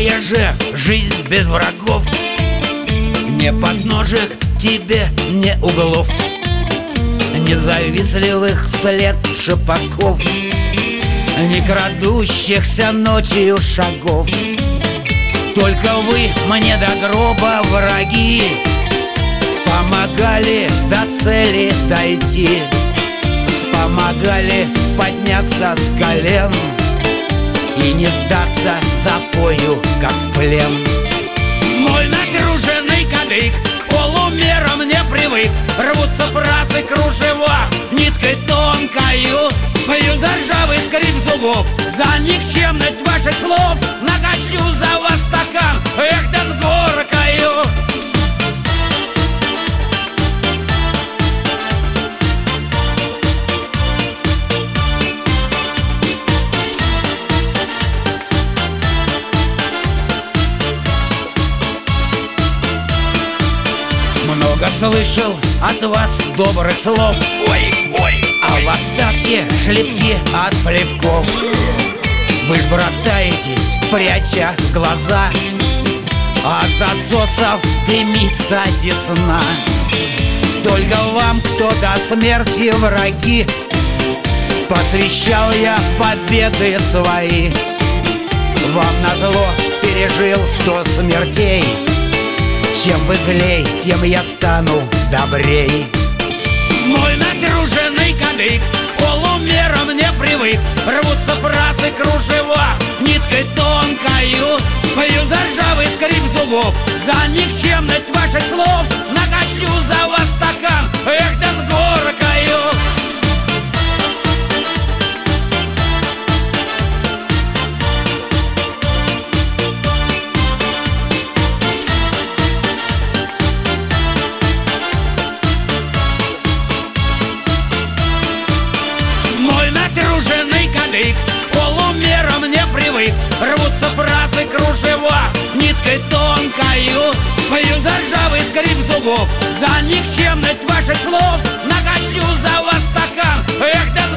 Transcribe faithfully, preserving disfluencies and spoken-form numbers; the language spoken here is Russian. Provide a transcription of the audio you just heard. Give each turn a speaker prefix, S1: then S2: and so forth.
S1: Какая же жизнь без врагов? Не подножек тебе, не углов, не завистливых вслед шепотков, не крадущихся ночью шагов. Только вы мне до гроба, враги, помогали до цели дойти, помогали подняться с колен и не сдаться запою, как в плен. Мой натруженный кадык полумером не привык, рвутся фразы кружева ниткой тонкою. Пою за ржавый скрип зубов, за никчемность ваших слов, накачу за вас стакан, эх, да с горкою. Много слышал от вас добрых слов, ой, ой, а в остатке шлепки от плевков. Вы ж братаетесь, пряча глаза, от засосов дымится десна. Только вам, кто до смерти враги, посвящал я победы свои. Вам назло пережил сто смертей, чем вы злей, тем я стану добрей. Мой натруженный кадык полумером не привык, рвутся фразы кружева ниткой тонкою. Пою за ржавый скрип зубов, за никчемность ваших слов, накачу за вас стакан, эх, да с горкою. Натруженный кадык полумером не привык, рвутся фразы кружева ниткой тонкою. Пою за ржавый скрип зубов, за никчемность ваших слов, накачу за вас стакан, эх, да